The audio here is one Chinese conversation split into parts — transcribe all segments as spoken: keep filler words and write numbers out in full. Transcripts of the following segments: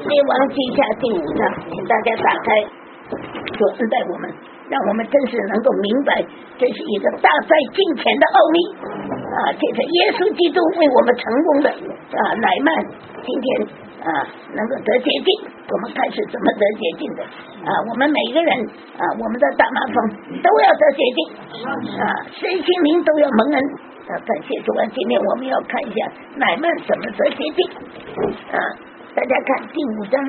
列王记下第五章，请大家打开，主恩待我们，让我们真是能够明白，这是一个大在近前的奥秘啊！这是耶稣基督为我们成功的啊，乃曼今天啊能够得洁净，我们看是怎么得洁净的啊！我们每个人啊，我们的大麻风都要得洁净啊，身心灵都要蒙恩啊！感谢主啊！今天我们要看一下乃曼怎么得洁净啊！大家看第五章，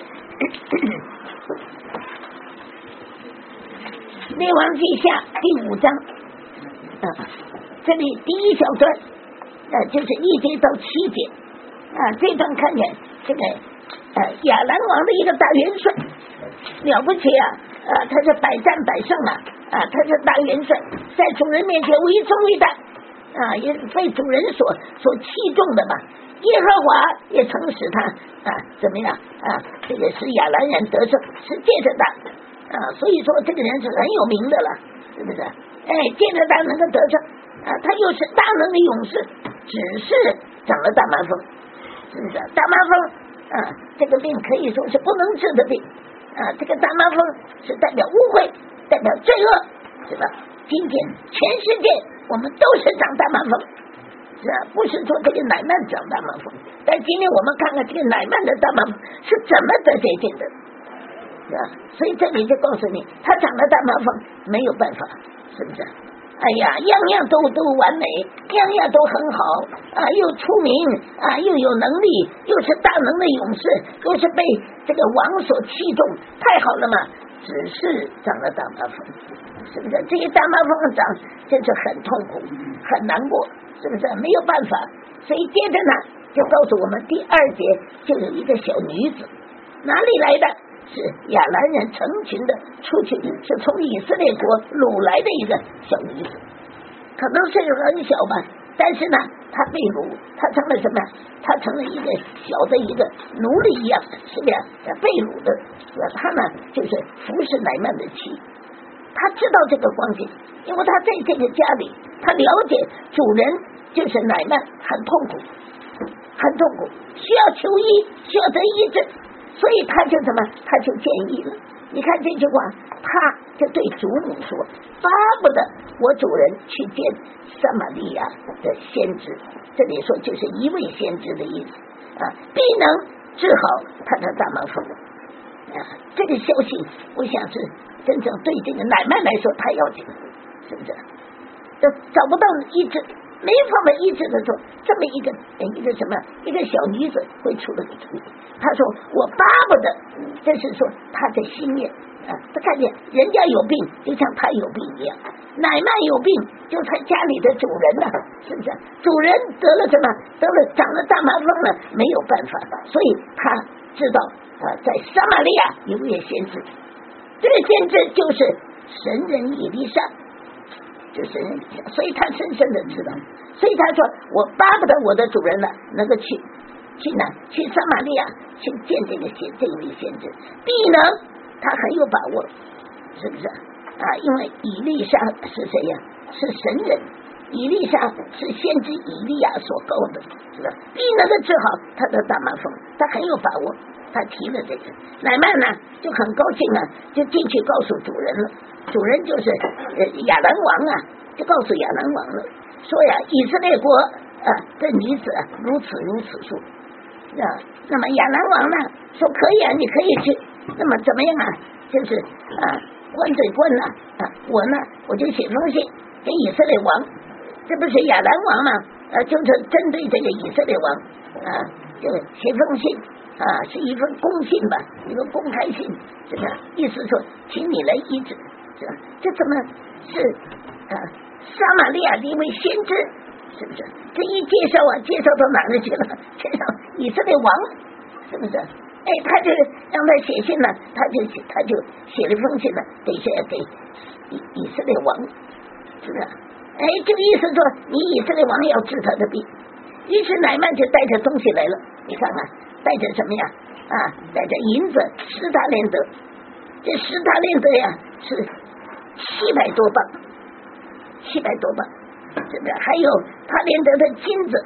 列王记下第五章啊，这里第一小段啊，就是一节到七节啊，这段看见这个呃亚兰王的一个大元帅了不起啊啊，他是百战百胜啊啊，他是大元帅，在主人面前为忠为大啊，也被主人所所器重的吧。耶和华也曾使他啊怎么样啊？这个使亚兰人得胜，是借着他啊，所以说这个人是很有名的了，是不是？哎，借着他能够得胜啊，他又是大能的勇士，只是长了大麻风，是不是？大麻风啊，这个病可以说是不能治的病啊，这个大麻风是代表污秽，代表罪恶，是吧？今天全世界我们都是长大麻风。是啊，不是说这个乃曼长大麻风，但今天我们看看这个乃曼的大麻风是怎么得洁净的，是吧？所以这里就告诉你，他长了大麻风没有办法，是不是？哎呀，样样都都完美，样样都很好啊，又出名啊，又有能力，又是大能的勇士，又是被这个王所器重，太好了嘛！只是长了大麻风，是不是？这些大麻风长真是很痛苦，很难过。是不是没有办法？所以接着呢，就告诉我们第二节就有一个小女子，哪里来的？是亚兰人成群的出去，是从以色列国掳来的一个小女子，可能岁数很小吧，但是呢，她被掳，她成了什么？她成了一个小的一个奴隶一样，是不是？被掳的，她呢就是服侍乃曼的妻。他知道这个光景，因为他在这个家里，他了解主人就是乃曼，很痛苦，很痛苦，需要求医，需要得医治，所以他就怎么，他就建议了。你看这句话，他就对主母说：“巴不得我主人去见撒玛利亚的先知。”这里说就是一位先知的意思啊，必能治好他的大麻风啊。这个消息，我想是。真正对这个乃曼来说太要紧，是不是？都找不到医治，没办法医治的时候，这么一个一个什么一个小女子会出了个主意。他说：“我巴不得，这是说他的心愿啊，他看见人家有病，就像他有病一样。乃曼有病，就他家里的主人呢、啊，是不是？主人得了什么？得了长了大麻风了，没有办法，所以他知道啊，在撒玛利亚有位先知。”这个先知就是神人以利沙，就是神人以利沙，所以他深深的知道，所以他说：“我巴不得我的主人呢，能够去去哪？去撒玛利亚去见这个先这位先知，必能他很有把握，是不是啊？因为以利沙是谁呀？是神人，以利沙是先知以利亚所高的，是吧？必能够治好他的大麻风，他很有把握。”他提了这个，乃曼呢就很高兴啊，就进去告诉主人了。主人就是呃亚兰王啊，就告诉亚兰王了，说呀，以色列国啊的女子啊如此如此说啊。那么亚兰王呢说可以啊，你可以去。那么怎么样啊？就是啊官对官了啊，我呢我就写封信给以色列王，这不是亚兰王嘛？呃、啊，就是针对这个以色列王啊，就写封信。啊，是一份公信吧，一个公开信，是吧？意思说，请你来医治，是吧？这怎么是啊？撒玛利亚的一位先知，是不是？这一介绍啊，介绍到哪里去了？介绍以色列王，是不是？哎，他就让他写信呢，他就他就写了封信呢，得写给以以色列王，是不是？哎，这个意思说，你以色列王要治他的病。于是乃曼就带着东西来了，你看看。带着什么呀？啊，带着银子十塔连德，这十塔连德呀是七百多磅，七百多磅，是不是？还有塔连德的金子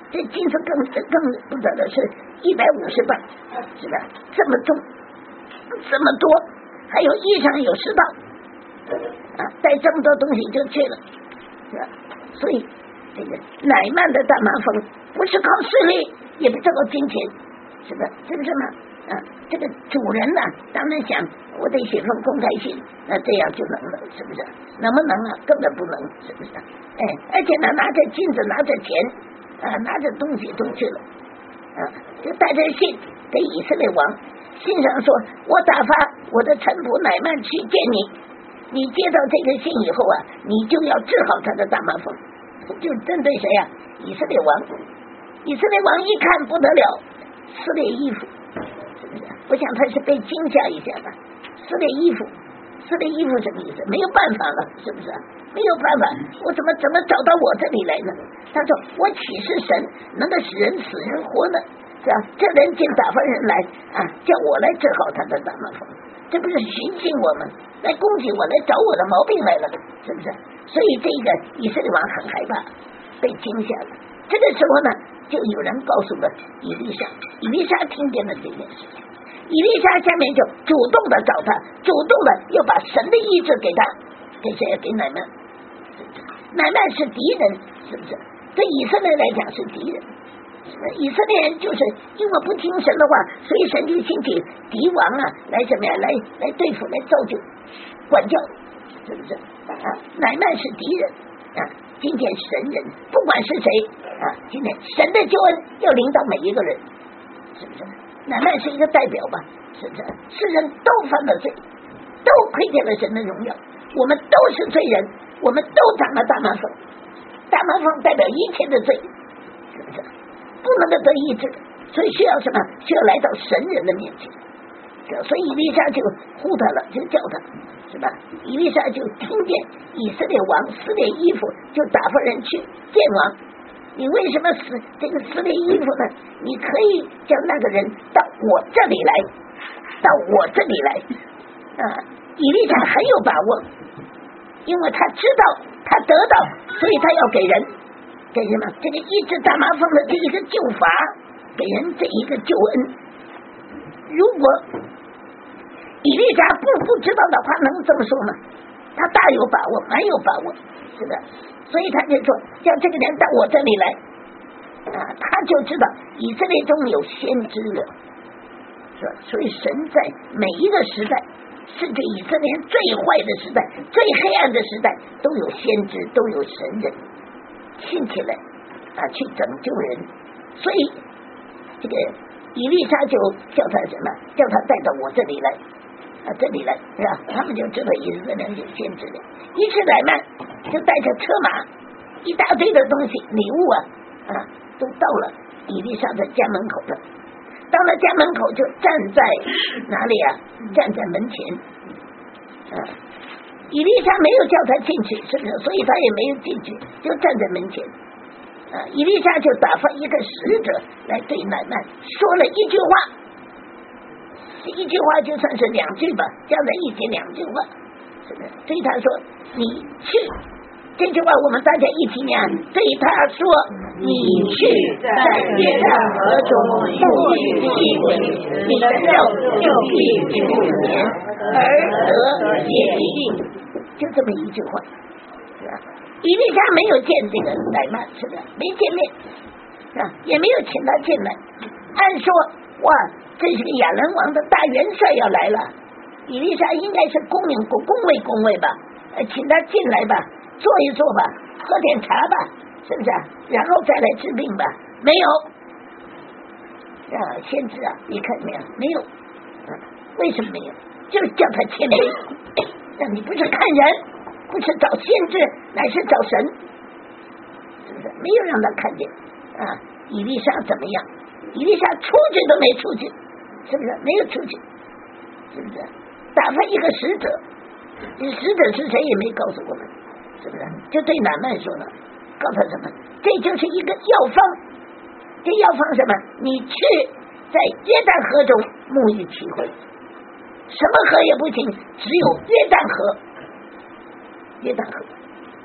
这金子更更不得了，是一百五十磅，是吧？这么重，这么多，还有衣裳有十道，啊，带这么多东西就去了，是吧？所以这个乃曼的大麻风不是靠势力，也不是靠金钱，是吧？是不是嘛？啊，这个主人呢、啊，当然想我得写封公开信，那这样就能了，是不是？能不能啊？根本不能，是不是？哎，而且呢，拿着金子，拿着钱，啊，拿着东西都去了，啊，就带着信给以色列王，信上说，我打发我的臣仆乃曼去见你，你接到这个信以后啊，你就要治好他的大麻风，就针对谁呀、啊？以色列王，以色列王一看不得了，撕裂衣服。我想他是被惊吓一下的，撕裂衣服，撕裂衣服什么意思？没有办法了，是不是？没有办法，我怎么怎么找到我这里来呢？他说：“我岂是神，能够使人死人活呢？是吧？这人竟打发人来啊，叫我来治好他的大麻风，这不是寻衅我们，来攻击我，来找我的毛病来了，是不是？所以这个以色列王很害怕，被惊吓了。这个时候呢，就有人告诉了以利沙，以利沙听见了这件事情。”以利沙下面就主动的找他，主动的又把神的医治给他，给谁？给乃曼。乃曼是敌人，是不是？对以色列来讲是敌人，是不是？以色列人就是因为不听神的话，所以神就兴起敌王啊，来怎么样？来来对付，来造就管教，是不是？啊，乃曼是敌人啊！今天神人不管是谁啊，今天神的救恩要临到每一个人，是不是？乃曼是一个代表吧，是不是？世人都犯了罪，都亏欠了神的荣耀，我们都是罪人，我们都长了大麻风，大麻风代表一切的罪，是不是？不能够得医治，所以需要什么？需要来到神人的面前。所以以利沙就呼他了，就叫他，是吧？以利沙就听见以色列王撕裂衣服，就打发人去见王。你为什么撕这个撕裂衣服呢？你可以叫那个人到我这里来，到我这里来啊！以利沙很有把握，因为他知道他得到，所以他要给人给什么？这个医治大麻风的这一个救法，给人这一个救恩。如果以利沙不不知道的话，能这么说吗？他大有把握，蛮有把握，是的。所以他就说叫这个人到我这里来啊，他就知道以色列中有先知了，是吧？所以神在每一个时代，甚至以色列最坏的时代、最黑暗的时代，都有先知，都有神人兴起来啊，去拯救人。所以这个以利沙就叫他什么？叫他带到我这里来啊，这里来，是吧？他们就知道以色列有先知了。一次乃曼就带着车马一大堆的东西礼物啊啊，都到了以利沙的家门口了。到了家门口就站在哪里啊？站在门前啊。以利沙没有叫他进去，是不是？所以他也没有进去，就站在门前啊。以利沙就打发一个使者来对乃曼说了一句话，一句话就算是两句吧，加在一起两句话，是不是？对他说你去，这句话我们大家一起念。对他说你去，在约旦河中沐浴七回，你的肉就必复年，而得洁净。就这么一句话，是吧？以利沙没有见这个乃曼，是的，没见面，是吧？也没有请他进来。按说哇，这是个亚兰王的大元帅要来了，以利沙应该是恭迎恭恭维恭维吧，呃，请他进来吧，坐一坐吧，喝点茶吧，是不是？然后再来治病吧。没有啊，先知啊，你看没有？没有，啊，为什么没有？就是叫他谦卑，让你不是看人，不是找先知，乃是找神，是不是？没有让他看见啊，以利沙怎么样？以利沙出去都没出去，是不是？没有出去，是不是？打发一个使者，这使者是谁也没告诉我们，是不是？就对乃曼说了，告诉他什么？这就是一个药方，这药方什么？你去在约旦河中沐浴七回，什么河也不行，只有约旦河，约旦河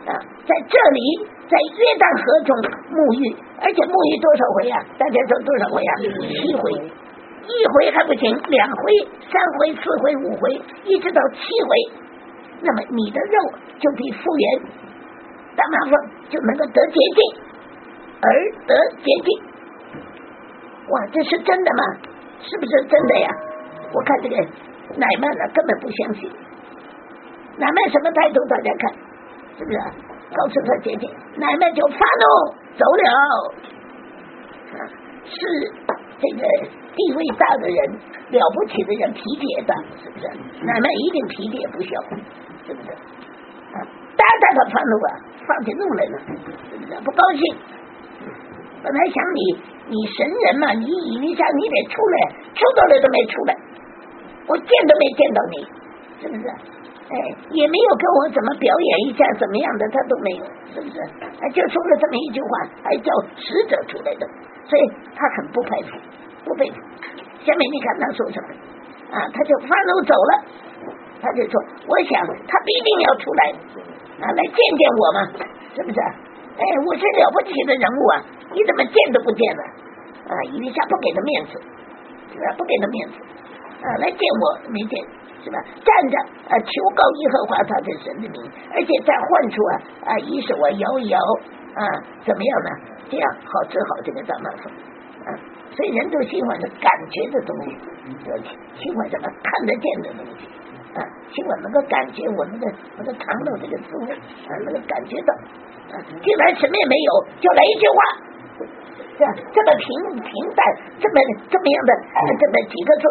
啊，在这里在约旦河中沐浴，而且沐浴多少回啊？大家说多少回啊？七回，一回还不行，两回、三回、四回、五回，一直到七回，那么你的肉就可以复原，大麻风就能够得洁净，而得洁净。哇，这是真的吗？是不是真的呀？我看这个乃曼呢，根本不相信。乃曼什么态度？大家看，是不是、啊？告诉他姐姐，乃曼就发怒走了。啊，是这个地位大的人，了不起的人，脾气也大，是不是？乃曼一定脾气也不小，是不是？啊，当然他发怒啊，放起怒来了，是不是？不高兴。本来想你，你神人嘛，你以为啥你得出来，出到来都没出来，我见都没见到你，是不是？哎，也没有跟我怎么表演一下怎么样的，他都没有，是不是？就说了这么一句话，还叫使者出来的，所以他很不佩服，不佩服。下面你看他说什么啊？他就发怒走了，他就说，我想他必定要出来啊，来见见我嘛，是不是？哎，我是了不起的人物啊，你怎么见都不见呢？啊，以为下不给他面子，是吧？不给他面子啊，来见我没见。是吧？站着啊，求告耶和华他的神的名，而且再唤出啊啊，一手啊摇一摇啊，怎么样呢？这样好治好这个大麻风啊。所以人都喜欢的感觉的东西，喜欢什么看得见的东西啊，喜欢能够感觉我们的能够尝到这个滋味啊，能够感觉到啊。既然什么也没有，就来一句话，是吧？这么平平淡，这么这么样的这么几个字。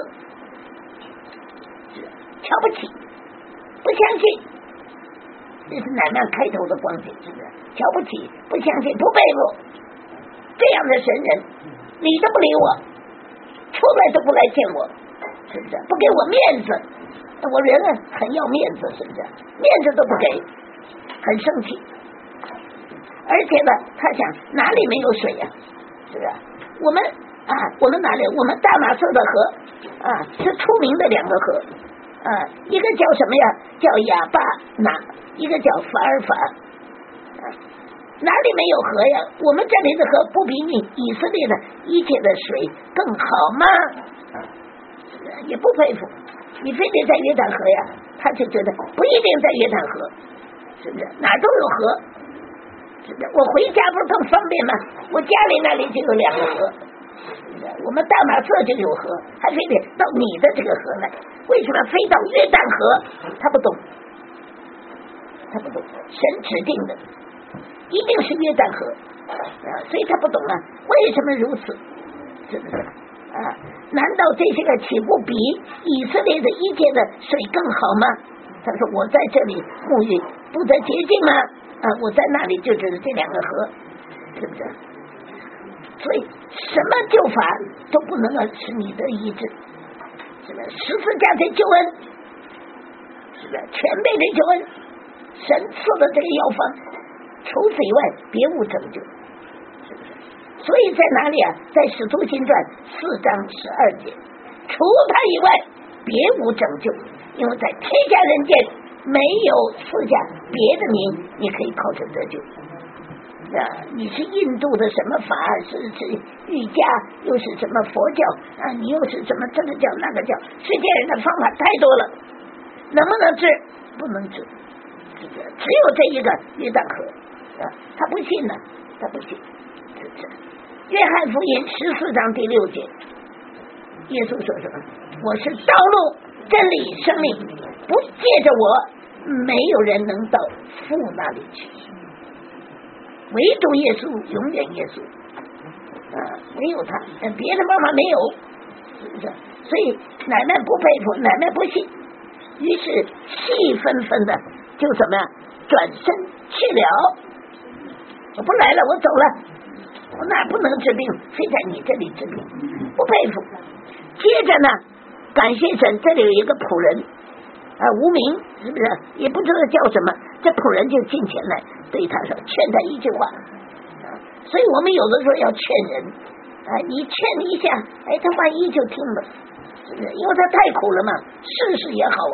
瞧不起，不相信，这是乃曼开头的光景，是不是？瞧不起，不相信，不佩服，这样的神人，理都不理我，出来都不来见我，是不是？不给我面子，我人啊很要面子，是不是？面子都不给，很生气。而且呢，他想哪里没有水呀、啊？是不是？我们啊，我们哪里？我们大马色的河啊，是出名的两个河。啊，一个叫什么呀？叫亚巴拿，一个叫法尔法。啊，哪里没有河呀？我们这里的河不比你以色列的一切的水更好吗？也不佩服，你非得在约旦河呀？他就觉得不一定在约旦河，是不是？哪都有河，是不是？我回家不是更方便吗？我家里那里就有两个河。我们大马色就有河，还非得到你的这个河来？为什么非到约旦河？他不懂，他不懂，神指定的一定是约旦河啊，所以他不懂啊，为什么如此？是不是啊？难道这些个岂不比以色列的一切的水更好吗？他说我在这里沐浴不得洁净吗？啊，我在那里就只是这两个河，是不是？所以什么救法都不能够使你得医治，是吧？十字架的救恩，是吧？全备的救恩，神赐的这个药方，除此以外别无拯救，是不是？所以在哪里啊？在使徒行传四章十二节，除他以外别无拯救，因为在天下人间没有赐下别的名，你可以靠着得救。啊，你是印度的什么法？是是瑜伽，又是什么佛教啊？你又是什么这个教那个教？世界人的方法太多了，能不能治？不能治，是不是？只有这一个约旦河啊，他不信呢，他不信，是不是？约翰福音十四章第六节，耶稣说什么？我是道路、真理、生命，不借着我，没有人能到父那里去。唯独耶稣，永远耶稣啊，没有他，别的办法没有，是不是？所以乃曼不佩服，乃曼不信，于是气愤愤的就怎么样转身去了，我不来了，我走了，我哪不能治病，非在你这里治病，不佩服。接着呢，感谢神，这里有一个仆人啊，无名，是不是？也不知道叫什么，这仆人就进前来对他说，劝他一句话啊。所以我们有的时候要劝人啊，你劝一下，哎，他万一就听了，是不是？因为他太苦了嘛，试试也好啊，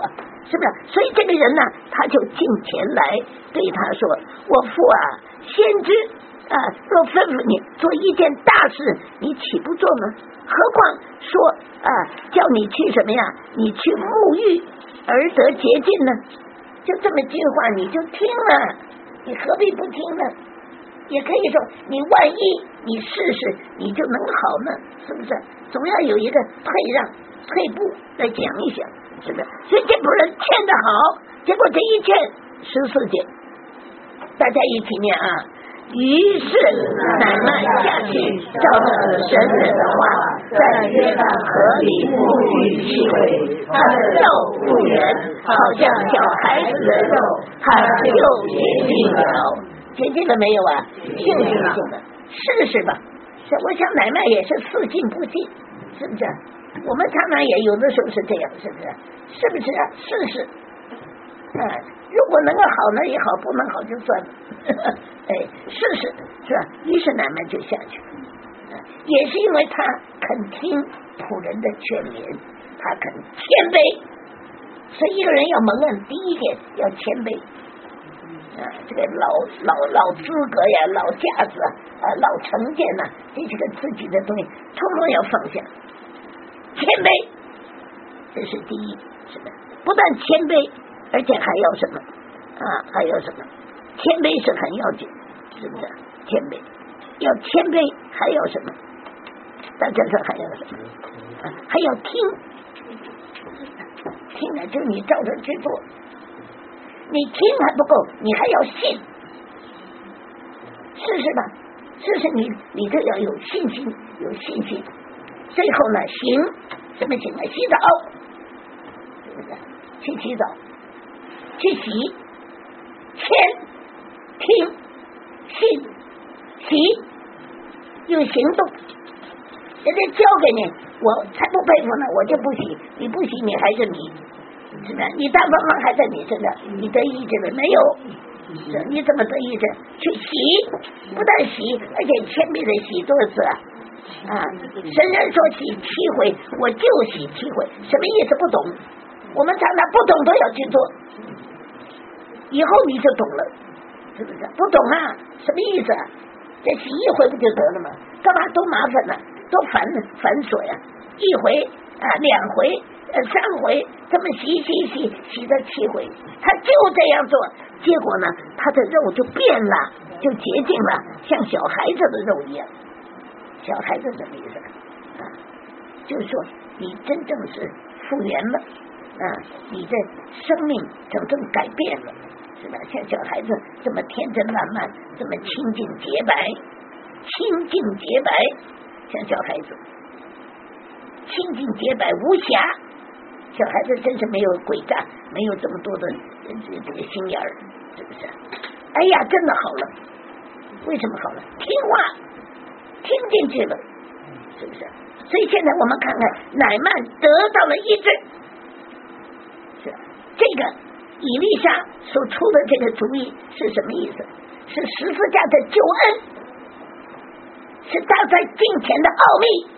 是不是？所以这个人呢，他就进前来对他说：“我父啊，先知啊，若吩咐你做一件大事，你岂不做呢？何况说啊，叫你去什么呀？你去沐浴而得洁净呢？就这么句话，你就听了，你何必不听呢？也可以说，你万一你试试，你就能好呢，是不是？总要有一个退让、退步来讲一讲。”是的，所以这仆人劝得好，结果这一劝十四节，大家一起念啊。于是乃曼下去，照着神人的话，在约旦河里沐浴洗悔，他的肉复原，好像小孩子的肉，他就洁净了。洁净了没有啊？信心性的，试试吧。我想乃曼也是似信不信，是不是？我们常常也有的时候是这样，是不是？是不是啊？试试，啊，如果能够好那也好，不能好就算了。哎，试试是吧？于是乃曼就下去了，啊，也是因为他肯听仆人的劝言，他肯谦卑。所以一个人要蒙恩，第一点要谦卑。啊，这个老老老资格呀，老架子啊，老成见呐，这几个自己的东西，通通要放下。谦卑，这是第一，是的，不但谦卑，而且还要什么啊？还要什么？谦卑是很要紧，是不是？谦卑要谦卑，还要什么？大家说还要什么？啊，还要听，听了就你照着去做。你听还不够，你还要信，试试吧，试试你，你就要有信心，有信心。最后呢，行什么行呢？洗澡，是不是？去洗澡，去洗，谦，听，信，洗，有行动。人家交给你，我才不佩服呢，我就不洗，你不洗，你还是你。是吧？你大帮忙还在你身上，你得医治了没有？你怎么得医治？去洗，不但洗，而且谦卑的洗多少次啊？啊！神人说洗七回，我就洗七回，什么意思？不懂。我们常常不懂都要去做，以后你就懂了，是不是？不懂啊？什么意思啊？这洗一回不就得了吗？干嘛多麻烦呢？多繁繁琐呀！一回啊，两回。呃，三回这么洗洗洗洗了七回，他就这样做，结果呢，他的肉就变了，就洁净了，像小孩子的肉一样。小孩子什么意思啊？就是说你真正是复原了啊，你的生命真正改变了，是吧？像小孩子这么天真烂漫，这么清净洁白，清净洁白，像小孩子清净洁白无瑕。小孩子真是没有诡诈，没有这么多的这这个心眼儿，是不是？哎呀，真的好了，为什么好了？听话，听进去了，是不是？所以现在我们看看乃曼得到了医治，是这个以利沙所出的这个主意是什么意思？是十字架的救恩，是他在敬虔的奥秘。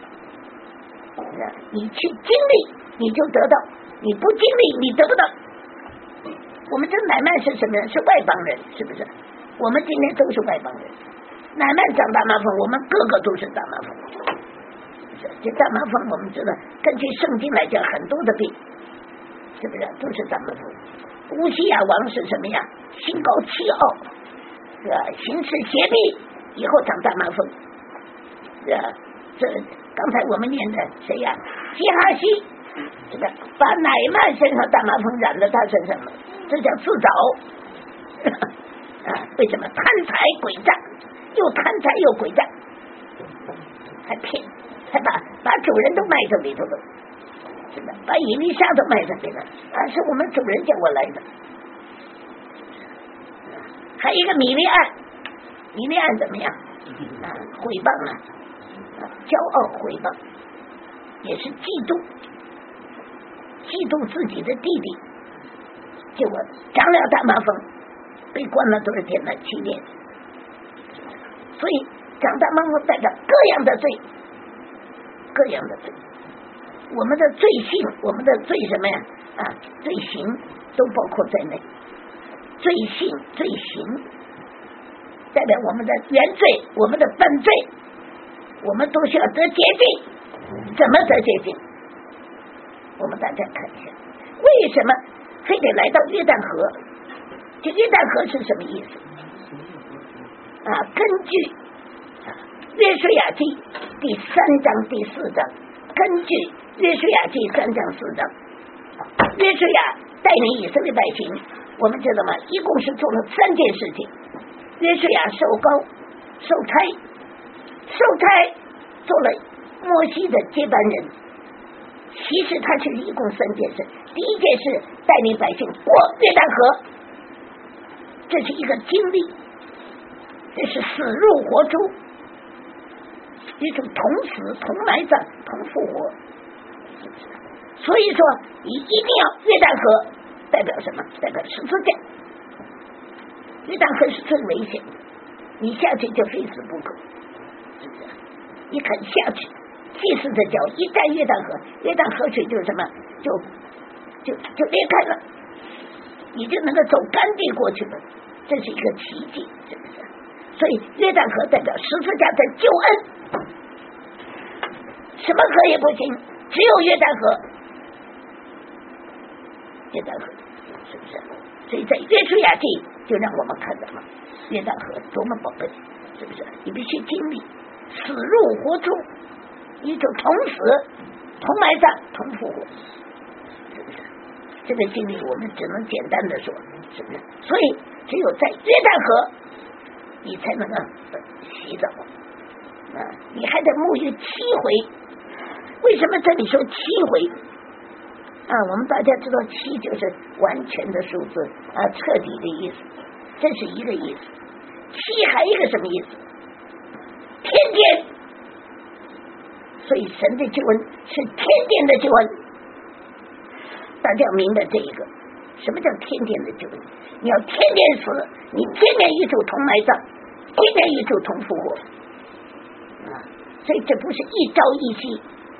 你去经历，你就得到；你不经历，你得不到。我们这乃曼是什么人？是外邦人，是不是？我们今天都是外邦人。乃曼长大麻风，我们个个都是大麻风。这大麻风，我们知道，根据圣经来讲，很多的病，是不是都是大麻风？乌西亚王是什么呀？心高气傲，是吧？行事邪僻，以后长大麻风，是吧？这刚才我们念的谁呀？基哈西，是吧？把乃曼身上大麻风染到他身上了，这叫自找啊！为什么贪财诡诈，又贪财又诡诈，还骗，还把把主人都卖到里头了，是吧？把以利沙都卖到里了啊！是我们主人叫我来的。还有一个米利暗，米利暗怎么样啊？毁谤啊！骄傲毁谤，也是嫉妒，嫉妒自己的弟弟，结果长了大麻风，被关了多少天呢？七年。所以长大麻风带着各样的罪，各样的罪。 我们的罪性，我们的罪什么呀？啊，罪行都包括在内。罪性、罪行代表我们的原罪，我们的本罪，我们都需要得洁净。怎么得洁净？我们大家看一下，为什么非得来到约旦河？这约旦河是什么意思？啊，根据约书亚记第三章第四章，根据约书亚记三章四章，约书亚带领以色列百姓，我们知道吗？一共是做了三件事情。约书亚受膏受差，受差做了摩西的接班人。其实他是一共三件事。第一件事，带领百姓过约旦河，这是一个经历，这是死入活出，一种同死同埋葬同复活。所以说你一定要约旦河代表什么？代表十字架。约旦河是最危险的，你下去就非死不可，是不是？你肯下去，祭司的脚一沾约旦河，约旦河水就是什么？就就就裂开了，你就能够走干地过去了，这是一个奇迹，是不是？所以约旦河代表十字架的救恩，什么河也不行，只有约旦河。约旦河是不是？所以在约书亚记就让我们看到了约旦河多么宝贝，是不是？你必须经历死入活出，一种同死同埋葬同复活，是不是？这个经历我们只能简单的说，是不是？所以只有在约旦河你才能够洗澡啊！你还得沐浴七回。为什么这里说七回啊？我们大家知道七就是完全的数字啊，彻底的意思，这是一个意思。七还有一个什么意思？天天。所以神的救恩是天天的救恩，大家要明白这一个。什么叫天天的救恩？你要天天死，你天天与主同埋葬，天天与主同复活啊！所以这不是一朝一夕。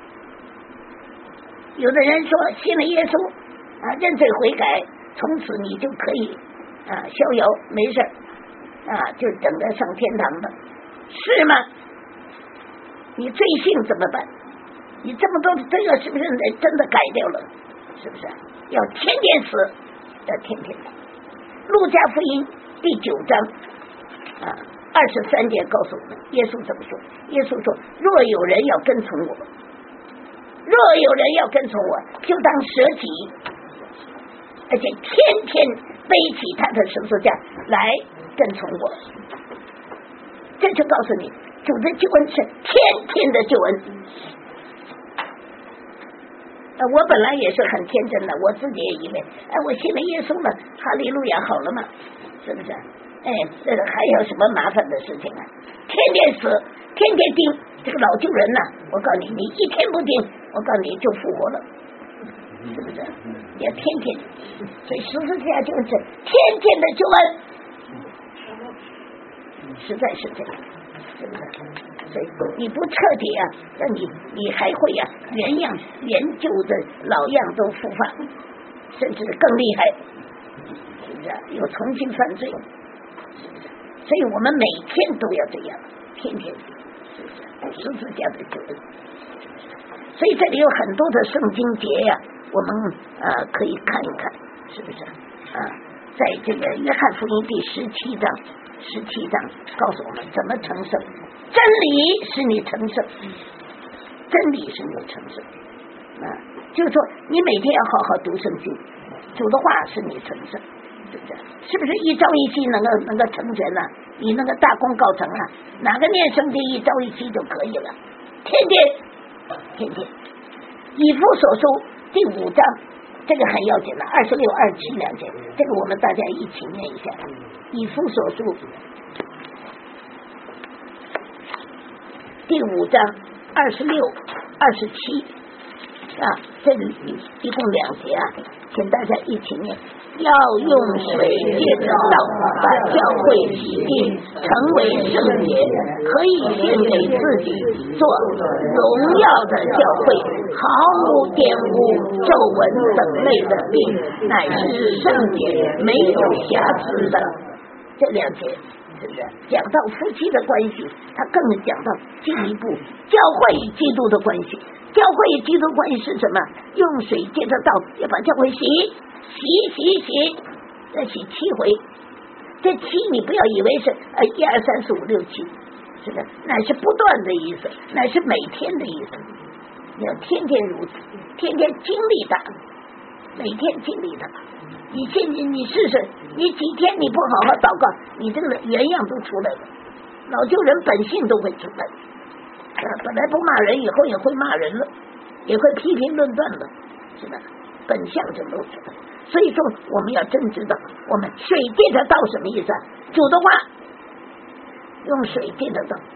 有的人说信了耶稣啊，认罪悔改，从此你就可以啊逍遥没事啊，就等着上天堂了，是吗？你罪性怎么办？你这么多的罪恶是不是真的改掉了？是不是？要天天死，要天天死。路加福音第九章啊二十三节告诉我们，耶稣怎么说？耶稣说：若有人要跟从我，若有人要跟从我，就当舍己，而且天天背起他的十字架来跟从我。这就告诉你，主的救恩是天天的救恩。呃，我本来也是很天真的，我自己也以为，哎，我信了耶稣了，哈利路亚，好了嘛，是不是？哎，这个还有什么麻烦的事情啊？天天死，天天钉这个老旧人呐、啊，我告诉你，你一天不钉，我告诉你就复活了，是不是？要天天，所以十字架就是天天的救恩，实在是这样，是不是？所以你不彻底啊，那你你还会啊原样原旧的老样都复发，甚至更厉害，是不是？又重新犯罪，是不是？所以我们每天都要这样，天天，是不是？十字架的救恩，所以这里有很多的圣经节呀、啊，我们呃可以看一看，是不是？啊，在这个约翰福音第十七章，十七章告诉我们怎么成圣。真理使你成圣，真理使你成圣啊！就是说，你每天要好好读圣经，主的话使你成圣，是不是？是不是一朝一夕能够能够成全呢、啊？你那个大功告成啊？哪个念圣经一朝一夕就可以了？天天，天天。以弗所书第五章，这个很要紧的，二十六、二十七两节，这个我们大家一起念一下。以弗所书第五章二十六、二十七啊， 这里一共两节啊，请大家一起念。要用水借着道把教会洗净，成为圣洁，可以献给自己做荣耀的教会，毫无玷污、皱纹等类的病，乃是圣洁没有瑕疵的。这两节是不是讲到夫妻的关系？他更讲到进一步教会与基督的关系。教会与基督关系是什么？用水借着道要把教会洗洗洗洗，再洗七回。这七你不要以为是呃一二三四五六七，是的，乃是不断的意思，乃是每天的意思。你要天天如此，天天经历它，每天经历它。你现你你试试，你几天你不好好祷告，你这个原样都出来了，老旧人本性都会出来。啊，本来不骂人，以后也会骂人了，也会批评论断了，是吧？本相就露出来。所以说，我们要真知道，我们水借着道什么意思啊？主的话，用水借着道，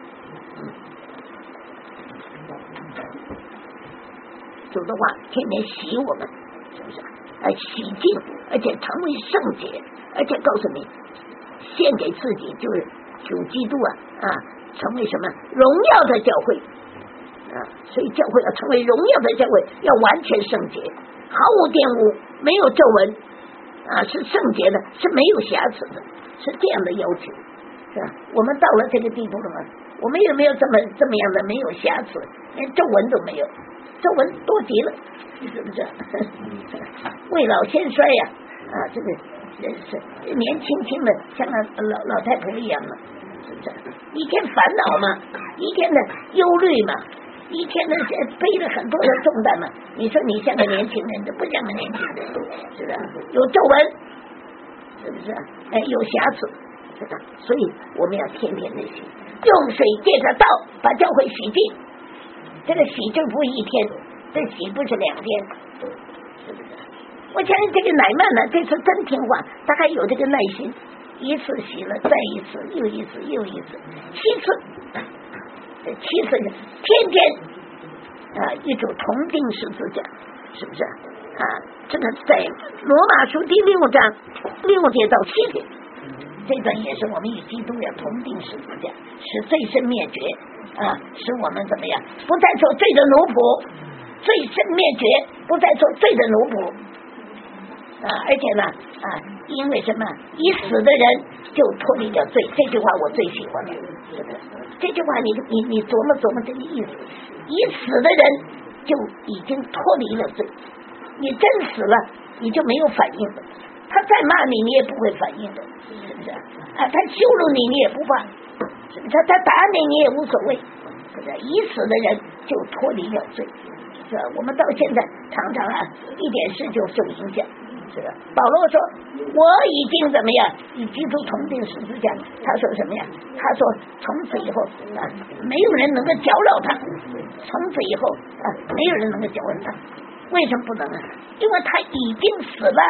主的话天天洗我们，是不是？呃，洗净，而且成为圣洁，而且告诉你，献给自己就是主基督啊啊！成为什么荣耀的教会啊？所以教会要成为荣耀的教会，要完全圣洁，毫无玷污，没有皱纹啊，是圣洁的，是没有瑕疵的，是这样的要求，是吧？我们到了这个地步了吗？我们有没有这么这么样的没有瑕疵，连皱纹都没有？皱纹多极了，是不是？未老先衰呀！啊，这个人是年轻轻的，像那老老太婆一样的。一天烦恼嘛，一天的忧虑嘛，一天的背了很多的重担嘛。你说你像个年轻人，都不像个年轻人，是吧？有皱纹，是不是？哎，有瑕疵，是吧？所以我们要天天的洗，用水借着道把教会洗净。这个洗就不是一天，这洗不是两天，是不是？我相信这个乃曼呢，这次真听话，他还有这个耐心。一次洗了，再一次，又一次，又一次，七次，这七次天天啊，一组同钉十字架，是不是啊？这个在罗马书第六章六节到七节，这段也是我们与基督要同钉十字架，使罪身灭绝啊，使我们怎么样？不再做罪的奴仆，罪身灭绝，不再做罪的奴仆。啊，而且呢，啊，因为什么？已死的人就脱离了罪，这句话我最喜欢了，是不是？这句话你你你琢磨琢磨这个意思，已死的人就已经脱离了罪，你真死了，你就没有反应了。他再骂你，你也不会反应的，是不是？啊，他羞辱你，你也不怕，是不是？他打你，你也无所谓，是不是？已死的人就脱离了罪，是吧？我们到现在常常啊，一点事就受影响。是的，保罗说我已经怎么样与基督同钉十字架，他说什么呀？他说从此以后啊，没有人能够搅扰他，从此以后啊，没有人能够搅扰他。为什么不能啊？因为他已经死了，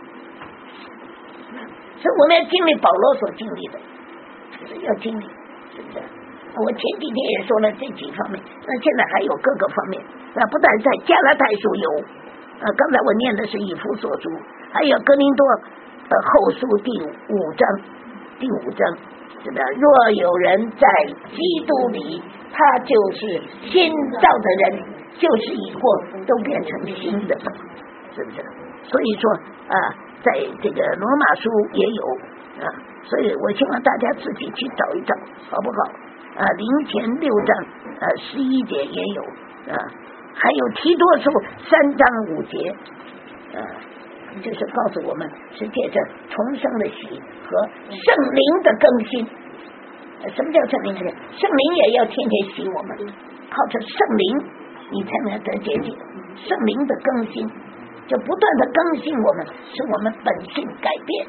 所以我们要经历保罗所经历的，是要经历，是不是？我前几天也说了这几方面，那现在还有各个方面，那不但在加拉太书有。啊，刚才我念的是以弗所书，还有哥林多呃后书第五章，第五章是的。若有人在基督里，他就是新造的人，就是已过都变成新的，是不是？所以说啊，在这个罗马书也有啊，所以我希望大家自己去找一找，好不好？啊，林前六章啊十一节也有啊。还有提多书三章五节，啊，就是告诉我们是借着重生的洗和圣灵的更新。什么叫圣灵的？圣灵也要天天洗我们，靠着圣灵你才能得洁净。圣灵的更新就不断的更新我们，使我们本性改变。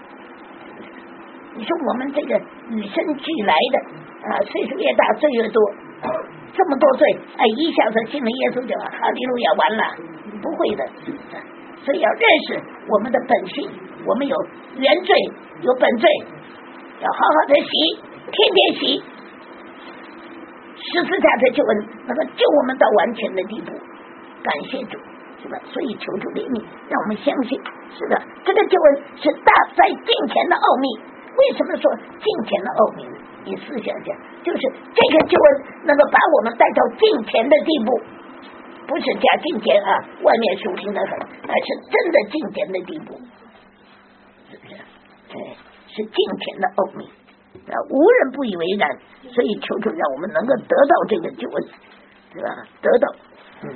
你说我们这个与生俱来的啊，岁数越大罪越多。这么多罪，哎，一下子信了耶稣就哈利路亚完了，不会的。所以要认识我们的本性，我们有原罪，有本罪，要好好的洗，天天洗。十字架的救恩能够救我们到完全的地步，感谢主， 是吧？所以求主怜悯，让我们相信，是的，这个救恩是大在金钱的奥秘。为什么说金钱的奥秘呢？你思想一下，就是这个救恩能够把我们带到金钱的地步，不是假金钱啊，外面属灵的很，而是真的金钱的地步，是不是？哎，是金钱的奥秘啊，无人不以为然。所以求主让我们能够得到这个救恩，是吧？得到，嗯。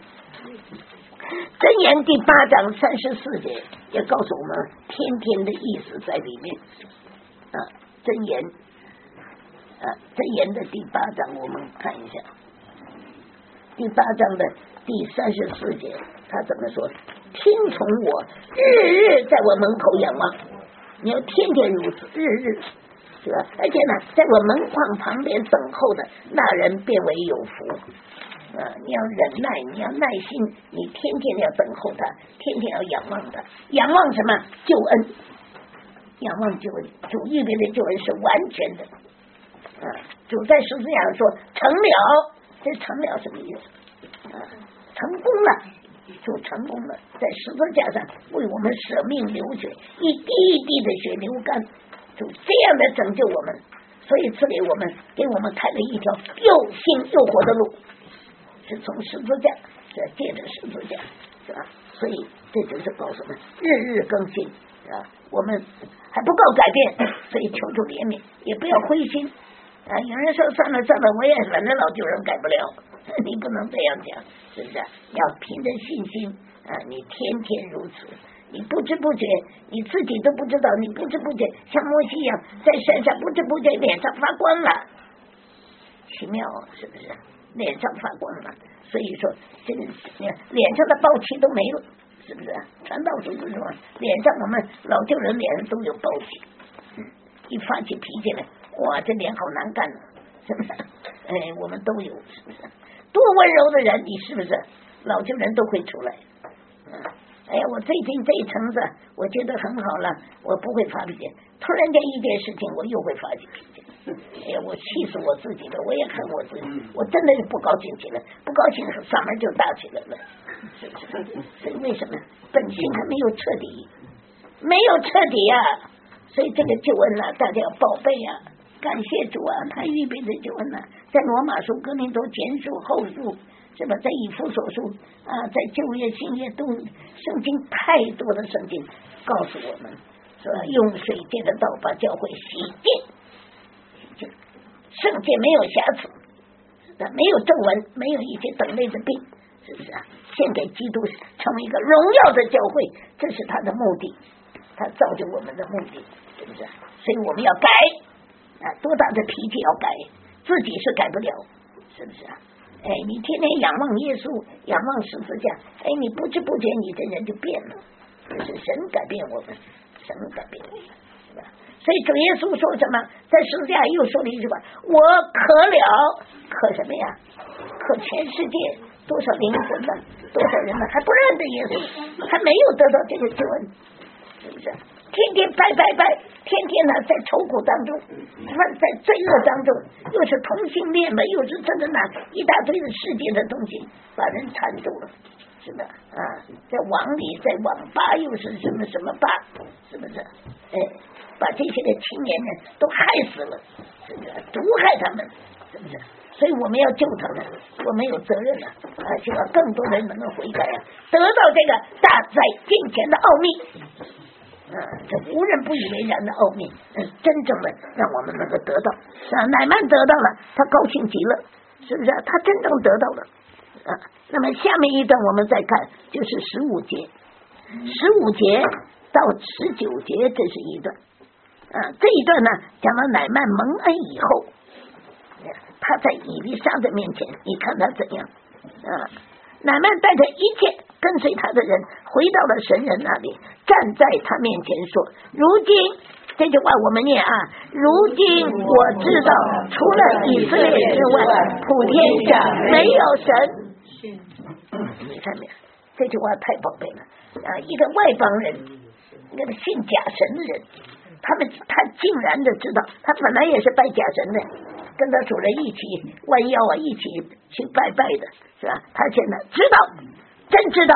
箴言第八章三十四节也告诉我们天天的意思在里面啊。箴言啊，箴言的第八章我们看一下，第八章的第三十四节，他怎么说？听从我，日日在我门口仰望。你要天天如此，日日，是吧？而且呢，在我门框旁边等候的那人变为有福。啊，你要忍耐，你要耐心，你天天要等候他，天天要仰望他。仰望什么？救恩，仰望救恩。主预备的救恩是完全的。啊，主在十字架上说成了，这成了什么意思？啊，成功了，主成功了，在十字架上为我们舍命流血，一滴一滴的血流干，主这样的拯救我们，所以赐给我们，给我们开了一条又新又活的路。是从十字架，是借着十字架，是吧？所以这就是告诉我们日日更新啊，我们还不够改变，所以求主怜悯，也不要灰心啊。有人说算了算了，我也反正老旧人改不了，你不能这样讲，是不是？要凭着信心啊，你天天如此，你不知不觉你自己都不知道，你不知不觉像摩西一样在山上不知不觉脸上发光了，奇妙，是不是？脸上发光了，所以说这个脸上的暴气都没了，是不是？传道书就说脸上我们老旧人脸上都有暴气，嗯，一发起脾气来，哇，这脸好难干呢，是不是？哎，我们都有，是不是？多温柔的人，你是不是？老旧人都会出来。嗯，哎呀，我最近这一层子我觉得很好了，我不会发脾气，突然间一件事情我又会发起脾气。哎呀，我气死我自己了，我也恨我自己，我真的是不高兴起来，不高兴嗓门就大起来了，是不是？所以为什么本性还没有彻底，没有彻底啊？所以这个救恩呢、啊，大家要宝贝啊，感谢主啊，他预备的救恩呢、啊，在罗马书、哥林多前书、后书，是吧？在以弗所书啊，在旧约、新约都圣经太多的圣经告诉我们，是吧？用水借的道把教会洗净。圣洁没有瑕疵，没有皱纹，没有一些等类的病，是不是啊？献给基督，成为一个荣耀的教会，这是他的目的，他造就我们的目的，是不是？所以我们要改啊，多大的脾气要改，自己是改不了，是不是啊？哎，你天天仰望耶稣，仰望十字架，哎，你不知不觉你这人就变了，就是神改变我们，神改变我们，是吧？所以主耶稣说什么？在十字架又说了一句话：我渴了，渴什么呀？渴全世界多少灵魂呢？多少人呢？还不认得耶稣，还没有得到这个救恩，是不是？天天拜拜拜，天天呢在愁苦当中，在罪恶当中，又是同性恋嘛，又是这个那一大堆的世界的东西，把人缠住了，是吧？啊，在网里，在网吧又是什么什么吧，是不是？哎。把这些的青年人都害死了，是不是？毒害他们，是不是？所以我们要救他们，我们有责任啊！啊，希望更多人能够悔改啊，得到这个大在金钱的奥秘，啊，这无人不以为然的奥秘，嗯，真正的让我们能够得到。啊，乃曼得到了，他高兴极了，是不是？他真正得到了啊。那么下面一段我们再看，就是十五节，十五节到十九节，这是一段。啊，这一段呢，讲到乃曼蒙恩以后，他在以利沙的面前，你看他怎样？啊，乃曼带着一切跟随他的人，回到了神人那里，站在他面前说：“如今这句话我们念啊，如今我知道，除了以色列之外，普天下没有神。”你看没有？这句话太宝贝了啊！一个外邦人，一个信假神的人。他们他竟然的知道，他本来也是拜假神的，跟他主人一起弯腰啊，一起去拜拜的，是吧？他现在知道，真知道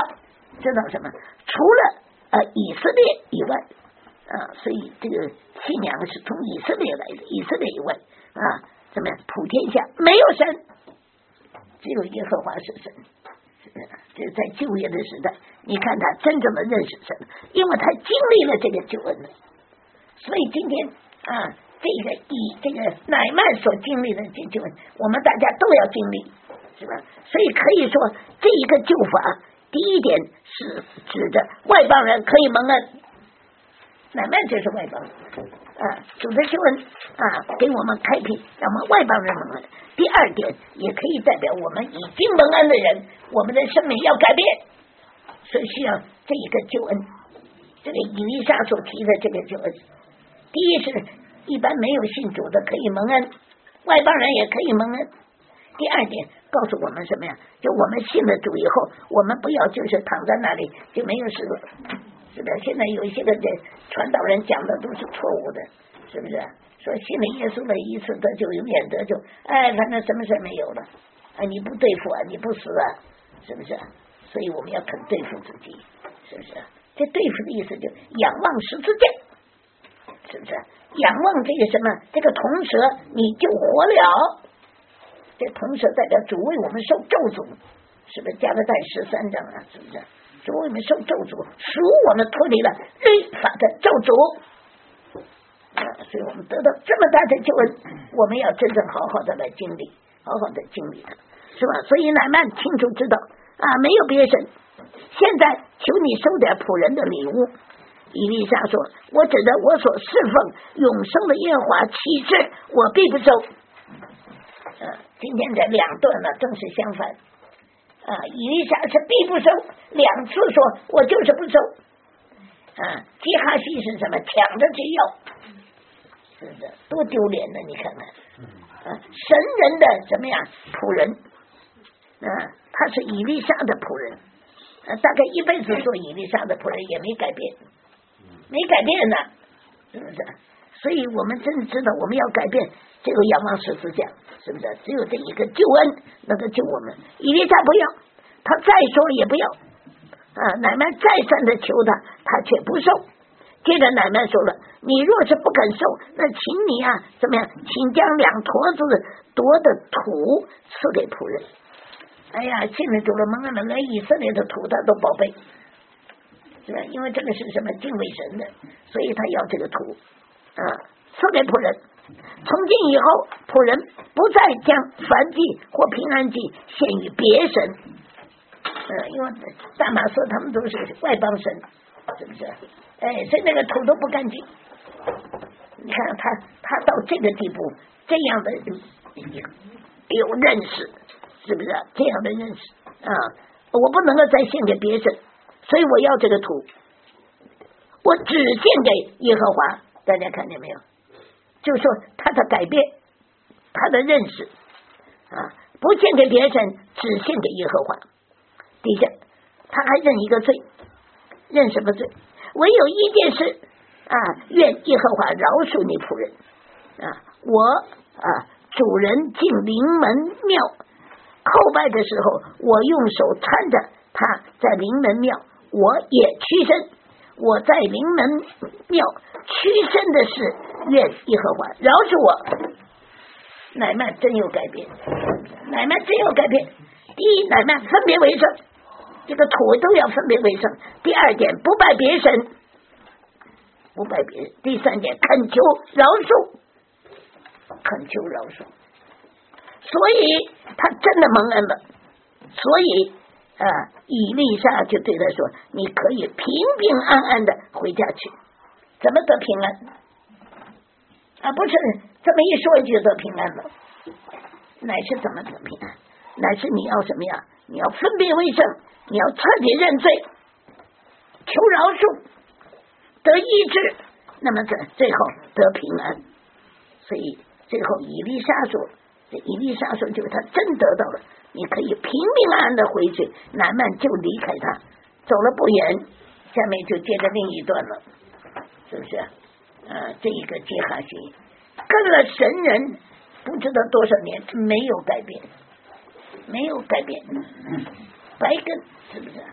知道什么？除了呃以色列以外啊，所以这个信仰是从以色列来的，以色列以外啊，怎么样？普天下没有神，只有耶和华是神。这在旧约的时代，你看他真正的认识神，因为他经历了这个救恩了。所以今天啊，这个以这个乃曼所经历的这救恩，我们大家都要经历，是吧？所以可以说，这一个救法，第一点是指着外邦人可以蒙恩，乃曼就是外邦人啊，主的救恩啊，给我们开辟，让我们外邦人蒙恩。第二点也可以代表我们已经蒙恩的人，我们的生命要改变，所以需要这一个救恩。这个以利沙所提的这个救恩，第一是一般没有信主的可以蒙恩，外邦人也可以蒙恩。第二点告诉我们什么呀？就我们信了主以后，我们不要就是躺在那里就没有事了，是的。现在有一些个传道人讲的都是错误的，是不是？说信了耶稣了一次得救，永远得救，哎，反正什么事没有了，啊，你不对付啊，你不死啊，是不是？所以我们要肯对付自己，是不是？这对付的意思就仰望十字架，是不是？仰望这个什么？这个铜蛇你就活了。这铜蛇代表主为我们受咒诅，是不是？加拉太十三章啊，是不是？主为我们受咒诅，赎我们脱离了律法的咒诅。啊，所以我们得到这么大的救恩，我们要真正好好的来经历，好好的经历它，是吧？所以乃曼清楚知道啊，没有别神，现在求你收点仆人的礼物。以利沙说：“我指着我所侍奉永生的耶和华起誓，我必不收。”啊，今天这两段呢正是相反啊，以利沙是必不收，两次说我就是不收啊。基哈西是什么？抢着去要。是的，多丢脸呢！你看看，啊，神人的怎么样仆人啊？他是以利沙的仆人，啊，大概一辈子做以利沙的仆人也没改变，没改变呢，是不是？所以我们真的知道我们要改变，这个仰望十字架，是不是？只有这一个救恩能够救我们。以利沙不要，他再说也不要啊，乃曼再三的求他，他却不受。接着乃曼说了，你若是不肯受，那请你啊怎么样，请将两坨子夺的土赐给仆人。哎呀，信了主了蒙恩了，连以色列的土他都宝贝，是吧？因为这个是什么？敬畏神的，所以他要这个土啊，赐给仆人。从今以后，仆人不再将燔祭或平安祭献于别神，嗯、呃，因为大马色他们都是外邦神，是不是？哎，所以那个土都不干净。你看他，他到这个地步，这样的有认识，是不是？这样的认识啊，我不能够再献给别神，所以我要这个土，我只献给耶和华。大家看见没有？就是说他的改变，他的认识啊，不献给别神，只献给耶和华。第三，他还认一个罪，认什么罪？唯有一件事啊，愿耶和华饶恕你仆人啊！我啊，主人进临门庙叩拜的时候，我用手搀着他在临门庙，我也屈身。我在临门庙屈身的事，愿耶和华饶恕我。乃曼真有改变，乃曼真有改变。第一，乃曼分别为圣，这个土都要分别为圣。第二点，不拜别神，不拜别人。第三点，恳求饶恕，恳求饶恕。所以他真的蒙恩了。所以啊，以利沙就对他说：“你可以平平安安的回家去。”怎么得平安？啊，不是这么一说就得平安了，乃是怎么得平安？乃是你要什么呀？你要分别为圣，你要彻底认罪，求饶恕，得医治，那么最最后得平安。所以最后以利沙说，这以利沙说就是他真得到了，你可以平平安安的回去。乃曼就离开他，走了不远，下面就接着另一段了，是不是？啊，这一个基哈西跟了神人不知道多少年，没有改变，没有改变，白跟，是不是？